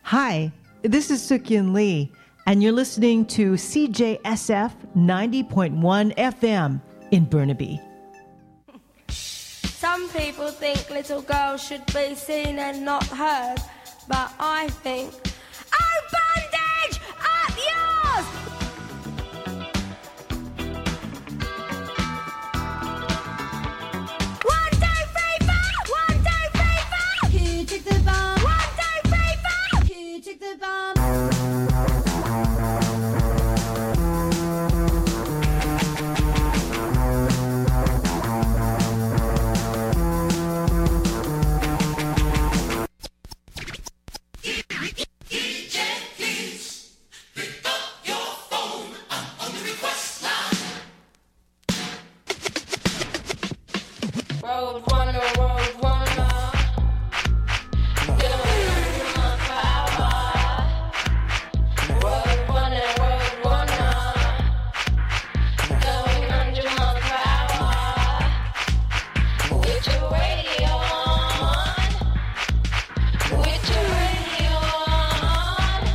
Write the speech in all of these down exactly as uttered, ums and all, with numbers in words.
Hi, this is Sukyin Lee, and you're listening to C J S F ninety point one F M in Burnaby. Some people think little girls should be seen and not heard, but I think, oh, bandage, up yours! One, two, three, four! One, two, three, four! Who took the bomb? One, two, three, four! Who took the bomb? Road runner, road runner. Doing my power. Road runner, road runner. Going under my power. With your radio on. With your radio on.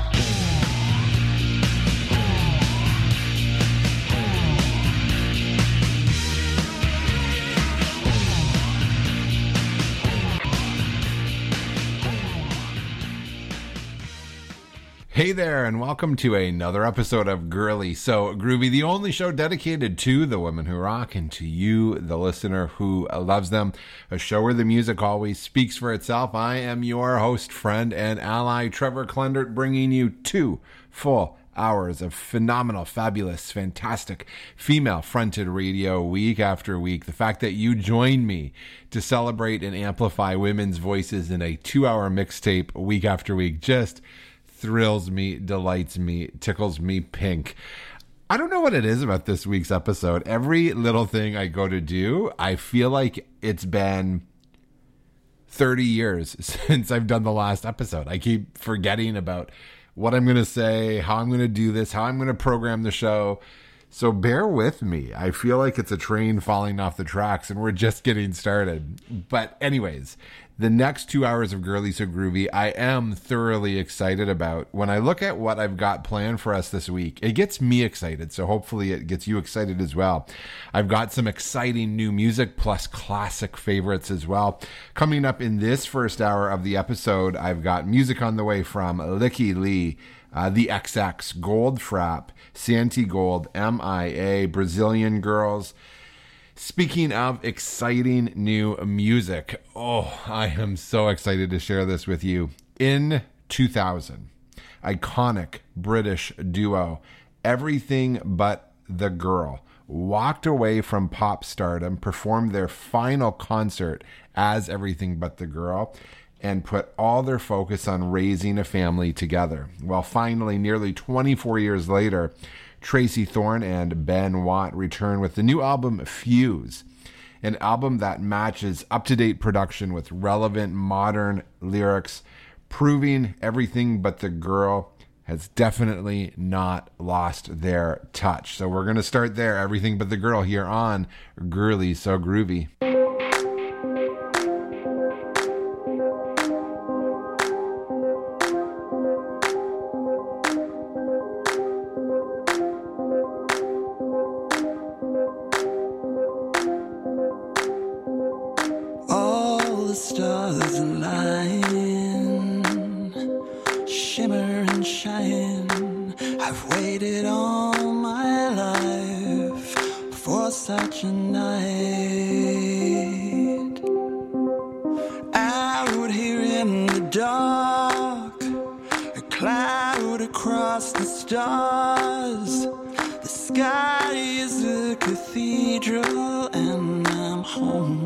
Hey there, and welcome to another episode of Girly So Groovy, the only show dedicated to the women who rock and to you, the listener who loves them. A show where the music always speaks for itself. I am your host, friend, and ally, Trevor Klendert, bringing you two full hours of phenomenal, fabulous, fantastic female-fronted radio week after week. The fact that you join me to celebrate and amplify women's voices in a two-hour mixtape week after week just thrills me, delights me, tickles me pink. I don't know what it is about this week's episode. Every little thing I go to do, I feel like it's been thirty years since I've done the last episode. I keep forgetting about what I'm going to say, how I'm going to do this, how I'm going to program the show. So bear with me. I feel like it's a train falling off the tracks and we're just getting started. But anyways, the next two hours of Girly So Groovy, I am thoroughly excited about. When I look at what I've got planned for us this week, it gets me excited. So hopefully it gets you excited as well. I've got some exciting new music plus classic favorites as well. Coming up in this first hour of the episode, I've got music on the way from Licky Lee, Uh, the X X, Goldfrapp, Santi Gold, M I A, Brazilian Girls. Speaking of exciting new music, oh, I am so excited to share this with you. In two thousand, iconic British duo, Everything But the Girl, walked away from pop stardom, performed their final concert as Everything But the Girl, and put all their focus on raising a family together. Well, finally, nearly twenty-four years later, Tracy Thorn and Ben Watt return with the new album Fuse, an album that matches up-to-date production with relevant modern lyrics, proving Everything But the Girl has definitely not lost their touch. So we're going to start there, Everything But the Girl, here on Girly So Groovy. Stars align, shimmer and shine. I've waited all my life for such a night. Out here in the dark, a cloud across the stars. The sky is a cathedral and I'm home.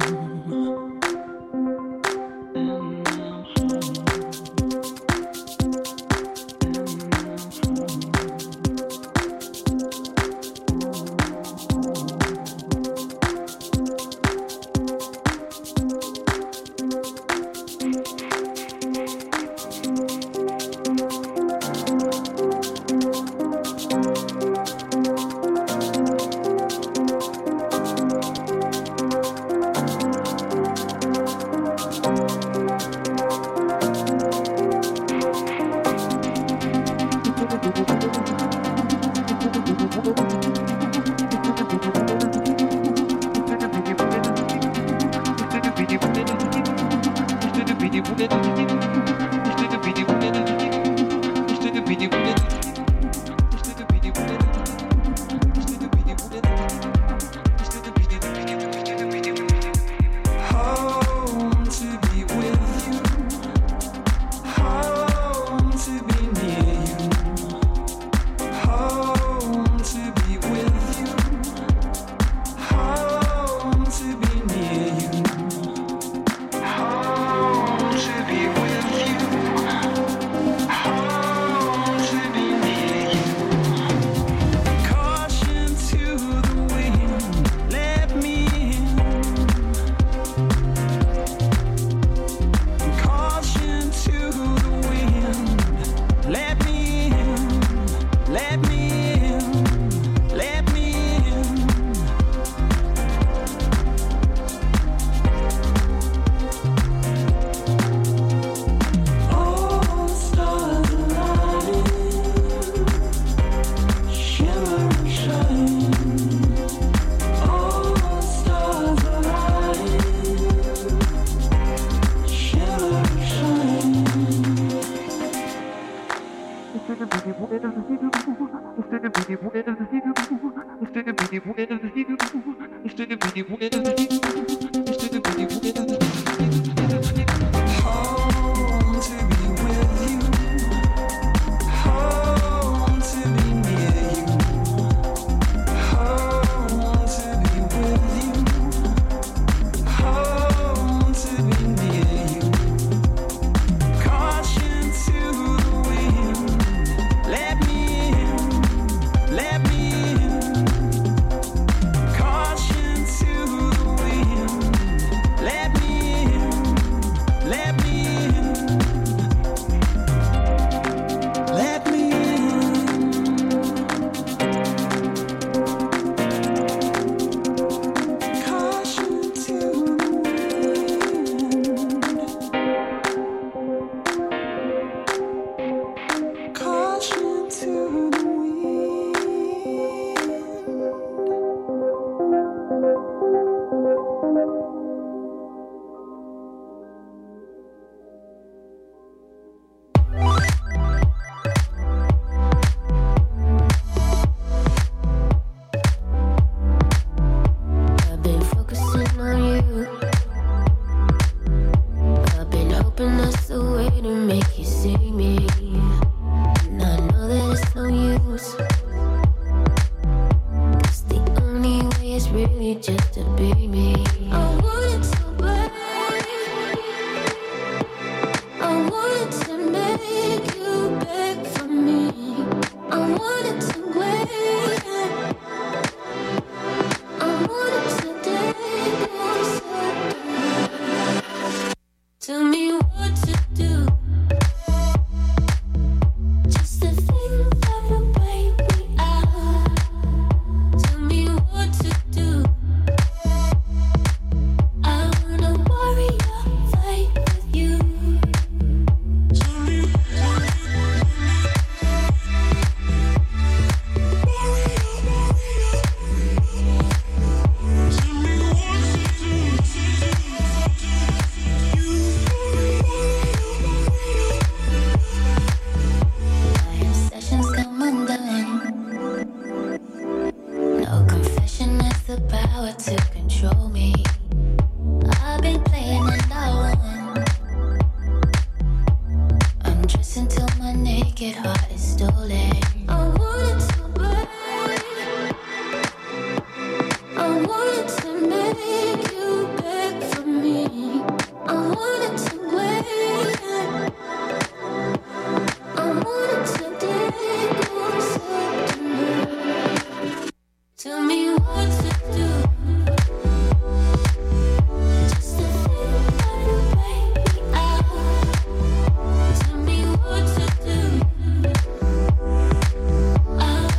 I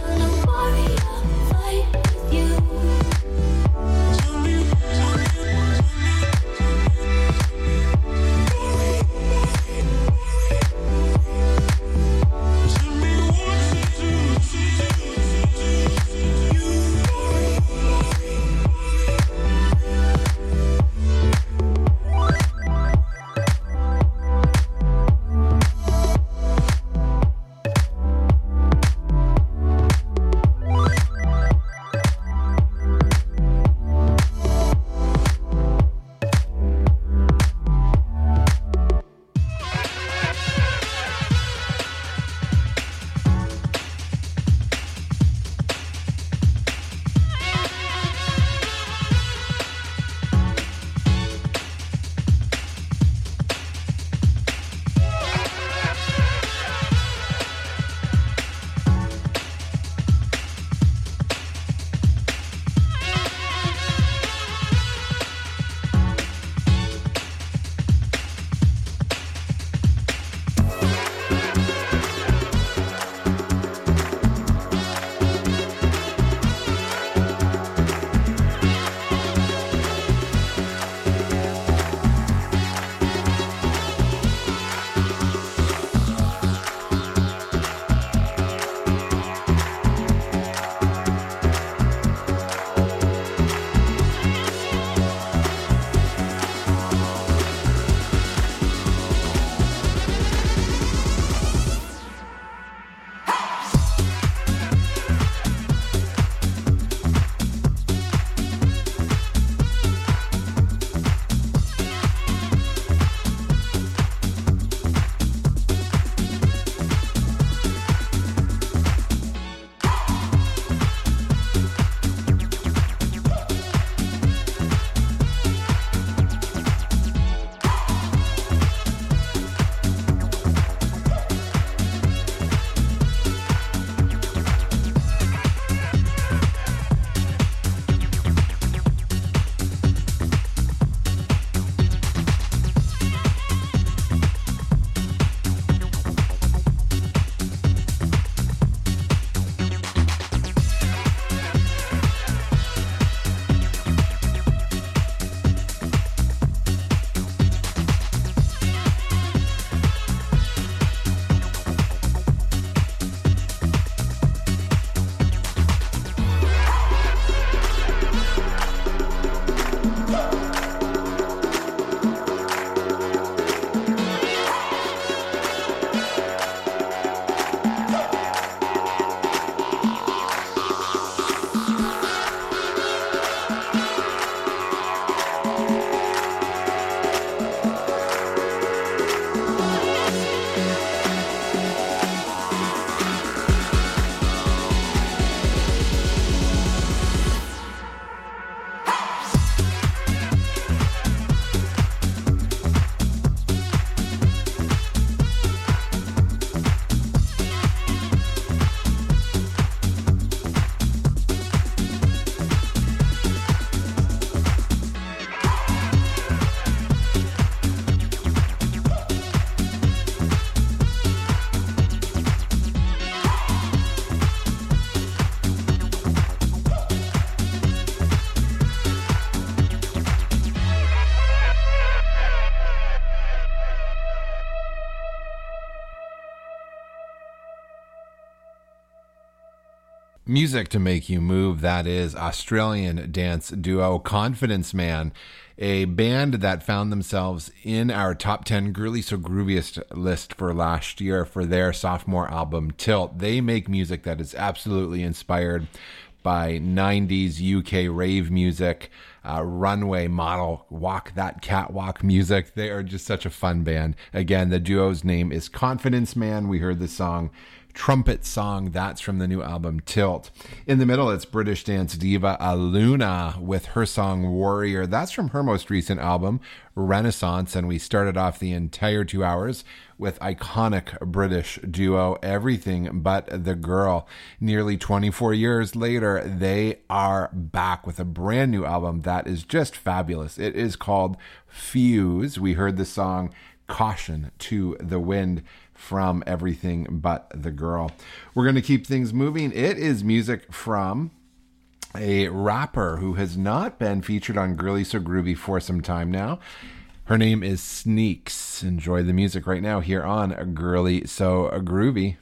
Music to make you move. That is Australian dance duo Confidence Man, a band that found themselves in our top ten Girly So Grooviest list for last year for their sophomore album Tilt. They make music that is absolutely inspired by nineties U K rave music, uh, runway model, walk that catwalk music. They are just such a fun band. Again, the duo's name is Confidence Man. We heard the song Trumpet Song. That's from the new album Tilt. In the middle, it's British dance diva Aluna with her song Warrior. That's from her most recent album Renaissance. And we started off the entire two hours with iconic British duo Everything But the Girl. Nearly twenty-four years later, they are back with a brand new album that is just fabulous. It is called Fuse. We heard the song Caution to the Wind from Everything But the Girl. We're going to keep things moving. It is music from a rapper who has not been featured on Girly So Groovy for some time now. Her name is Sneaks. Enjoy the music right now here on Girly So Groovy.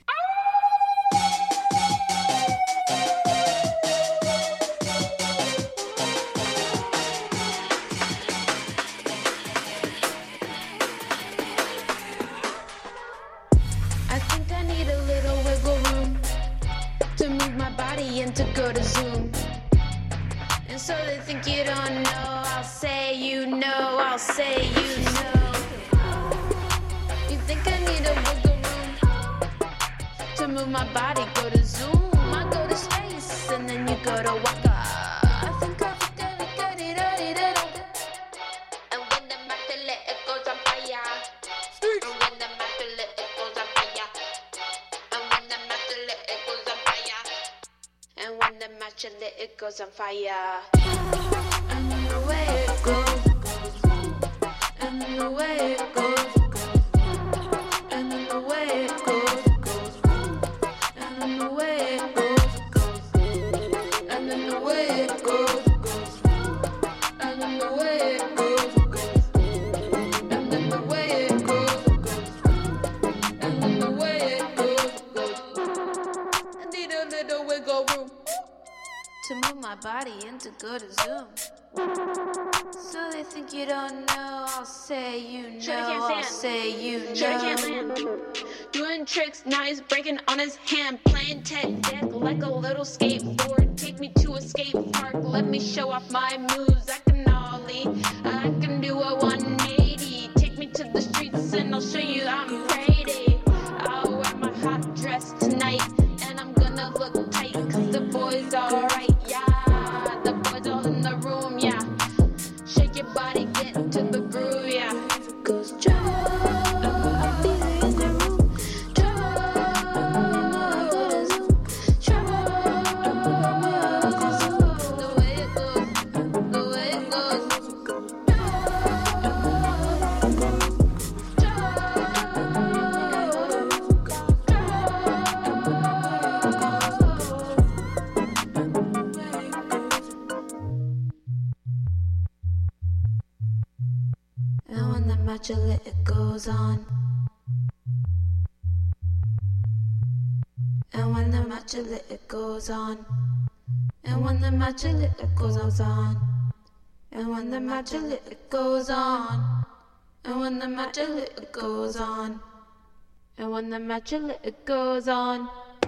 Tricks, now he's breaking on his hand, playing tech deck like a little skateboard. Take me to a skate park, let me show off my moves. I can ollie, I can do a one eighty. Take me to the streets and I'll show you I'm pretty. I'll wear my hot dress tonight and I'm gonna look tight, cause the boys alright, yeah. The boys all in the room, yeah. Shake your body, get into the groove, yeah. Goes it goes on. And when the matcha lit, it goes on. And when the matcha lit, it goes on. And when the matcha lit, it goes on. And when the matcha lit, it goes on. And when the matcha lit, it goes on.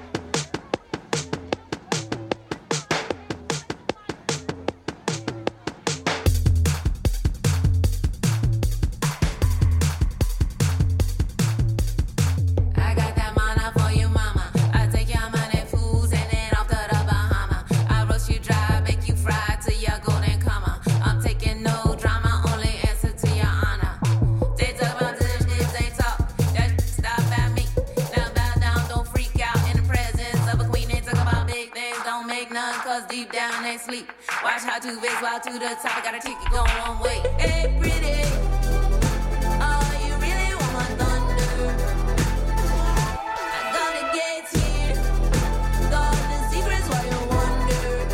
Deep down they sleep. Watch how two bigs wild to the top. I got a ticket going one way. Hey, pretty. Oh, you really want my thunder? I got the gates here. Got the secrets while you wonder.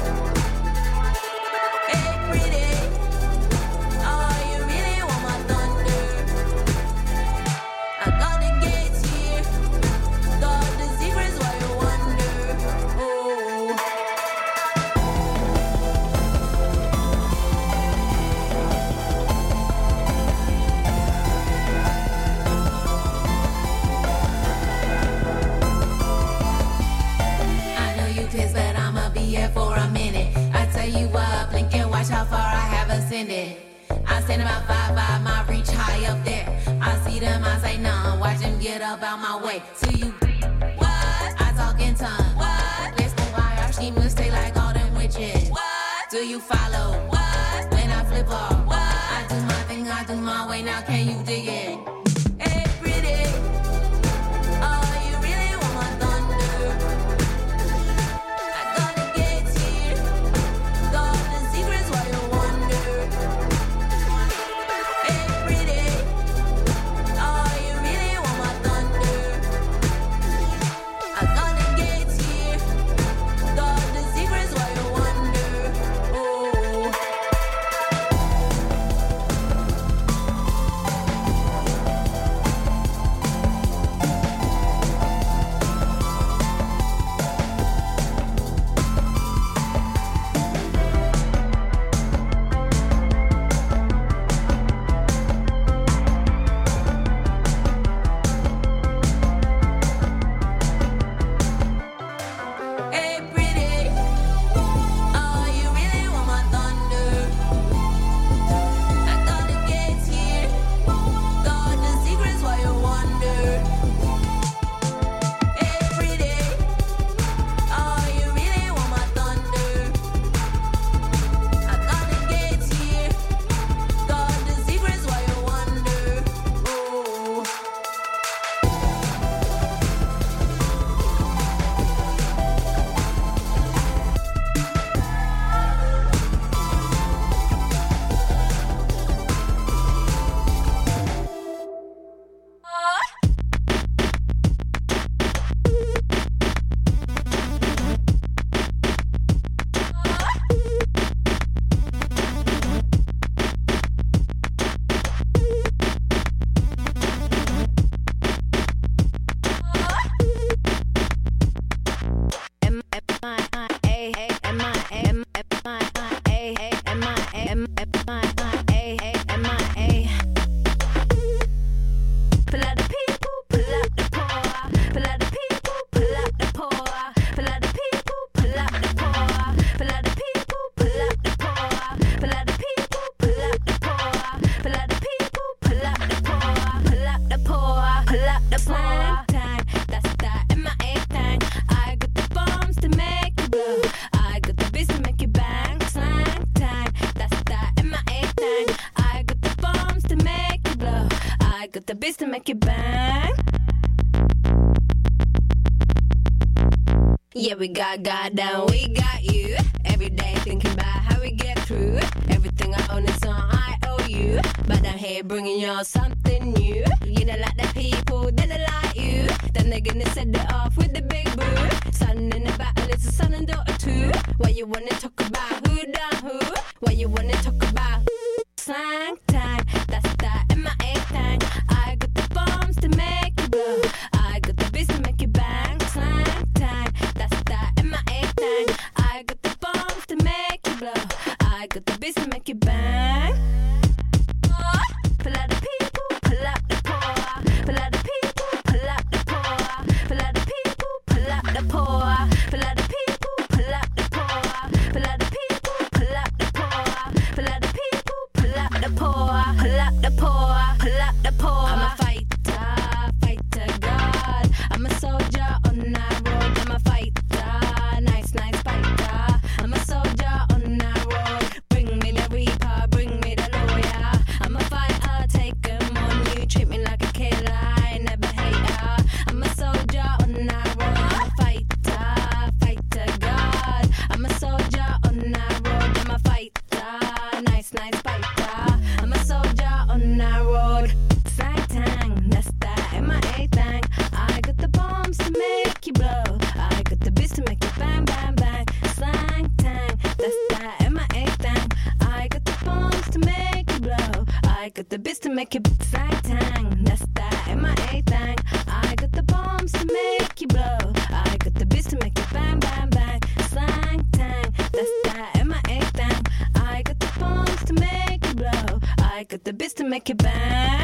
Hey, pretty. Oh, you really want my thunder? I got the gates here. Got the secrets while you wonder. Oh. extended. I stand about five five, my reach high up there. I see them, I say none. Watch them get up out my way. To you, what? I talk in tongues. What? Listen why our schemers stay like all them witches. What? Do you follow? What? When I flip off, what? I do my thing, I do my way. Now can you dig it? Hey, pretty. Oh, you really want my thunder? I got the gates here. Got the secrets while you wonder. Hey, pretty. Oh, you really want my thunder? I got the gates here. Got the secrets while you wonder. Oh. Hey, pretty. Oh, you really want my thunder? I got the gates here. Got the secrets while you wonder. Hey, pretty. Oh, you really want my thunder? I got the gates here. Got the secrets while you wonder. Oh. M F I I A M I M F I I A M I M F I I A M I A. Pull out the people, pull out the poor. Pull out the people, pull out the poor. Pull out the people, pull out the poor. Pull out the people, pull out the poor. Pull out the people, pull out the poor. Pull out the people, pull out the poor. Pull out the poor, pull out the poor. Time, that's that M I A thing. I got the bombs to make you blow. I got the beats to make you bang. Slang time, that's that M I A thing. I got the bombs to make you blow. I got the beats to make you bang. Yeah, we got God down, we got you. Every day thinking about how we get through. Everything I own is on I owe you. But I'm here bringing y'all something new. You know, like the people, then they like you. Then they're gonna set it off with the big boo. Son in the battle, it's a son and daughter too. Why you wanna talk about who done who? Why you wanna talk about slang time? That's that M I A thing. I got the bombs to make you blow. I got the beats to make you bang. Slang time. That's that M I A thing. I got the bombs to make you blow. I got the beats to make you bang. Pull out the people, pull out the poor. Pull out the people, pull out the poor. Pull out the people, pull out the poor. Pull out the people, pull out the poor. Pull out the people, pull out the poor. Pull out the people, pull out the poor. Pull out the poor, pull out the poor. I'm a fighter, fighter God. I'm a soldier on that road. I'm a fighter, nice, nice fighter. I'm a soldier on that road. Bring me the reaper, bring me the lawyer. I'm a fighter, take 'em on you. Treat me like a killer, I never hate her. I'm a soldier on that road. I'm a fighter, fighter God. I'm a soldier on that road. I'm a fighter, nice, nice fighter. I'm a soldier on that road. Slang tang, that's that M I A thing. I got the bombs to make you blow. I got the beats to make you bang, bang, bang. Slang tang, that's that M I A thing. I got the bombs to make you blow. I got the beats to make you slang tang. That's that M I A thing. I got the bombs to make you blow. I got the beats to make you bang, bang, bang. Slang tang, that's that M I A thing. I got the bombs to make you blow. I got the beats to make you bang.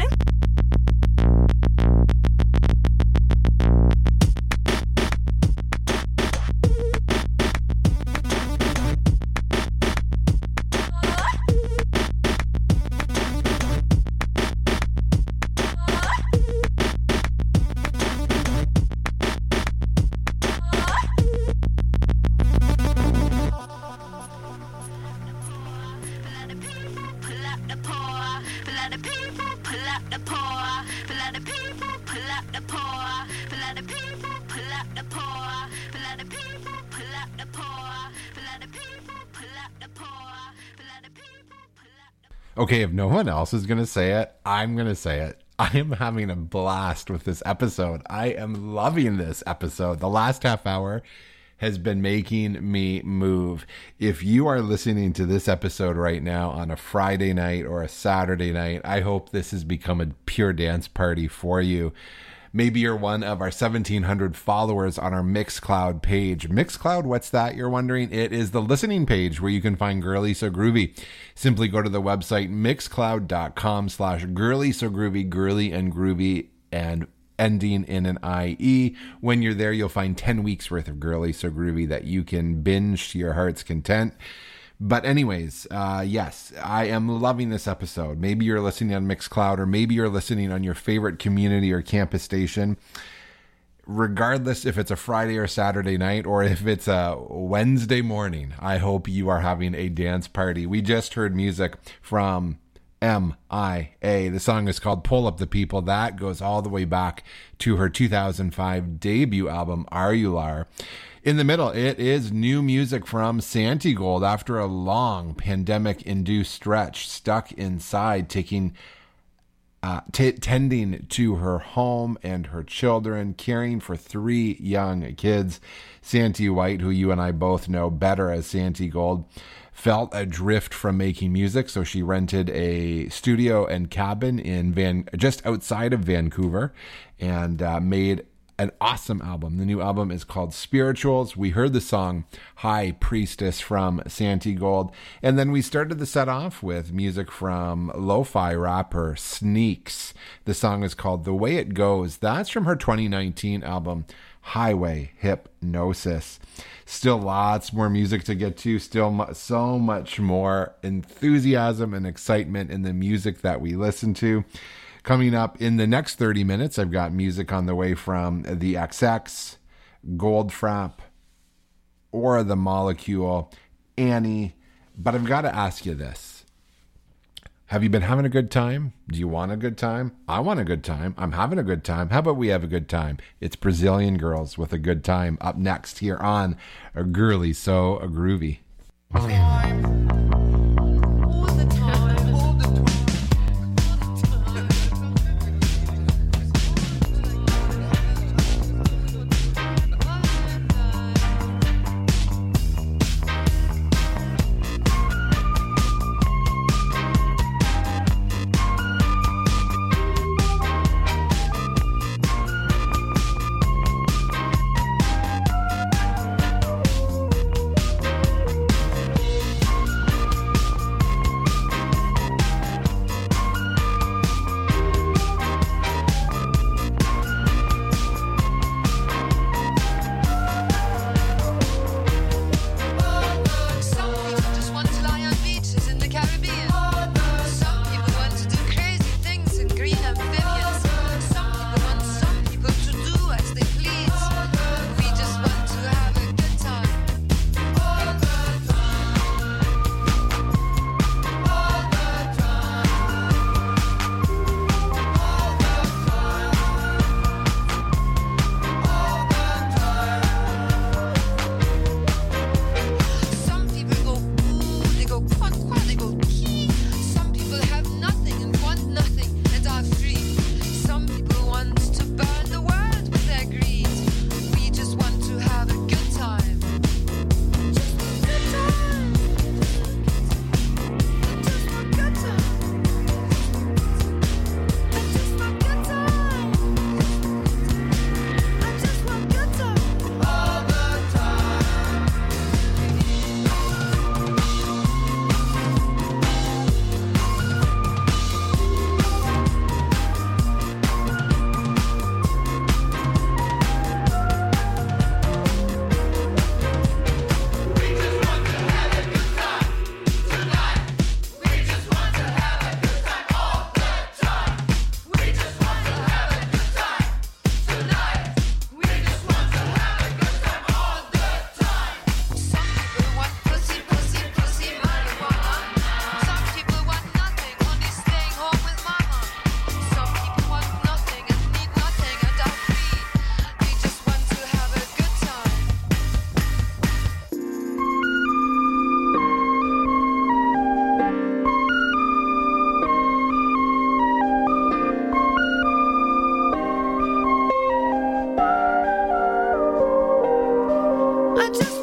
Okay, if no one else is going to say it, I'm going to say it. I am having a blast with this episode. I am loving this episode. The last half hour has been making me move. If you are listening to this episode right now on a Friday night or a Saturday night, I hope this has become a pure dance party for you. Maybe you're one of our seventeen hundred followers on our Mixcloud page. Mixcloud, what's that, you're wondering? It is the listening page where you can find Girly So Groovy. Simply go to the website mixcloud.com slash girly so groovy, girly and groovy, and ending in an I E. When you're there, you'll find ten weeks worth of Girly So Groovy that you can binge to your heart's content. But anyways, uh, yes, I am loving this episode. Maybe you're listening on Mixcloud, or maybe you're listening on your favorite community or campus station. Regardless if it's a Friday or Saturday night, or if it's a Wednesday morning, I hope you are having a dance party. We just heard music from M I A. The song is called Pull Up the People. That goes all the way back to her two thousand five debut album, Arular. In the middle, it is new music from Santigold after a long pandemic-induced stretch, stuck inside, taking uh, t- tending to her home and her children, caring for three young kids. Santi White, who you and I both know better as Santigold, felt adrift from making music, so she rented a studio and cabin in Van, just outside of Vancouver, and uh, made an awesome album. The new album is called Spirituals. We heard the song High Priestess from Santigold, and then we started the set off with music from lo-fi rapper Sneaks. The song is called The Way It Goes. That's from her twenty nineteen album Highway Hypnosis. Still lots more music to get to, still mu- so much more enthusiasm and excitement in the music that we listen to. Coming up in the next thirty minutes, I've got music on the way from the X X, Goldfrapp, Aura the Molecule, Annie. But I've got to ask you this. Have you been having a good time? Do you want a good time? I want a good time. I'm having a good time. How about we have a good time? It's Brazilian Girls with a Good Time up next here on a Girly So Groovy. I just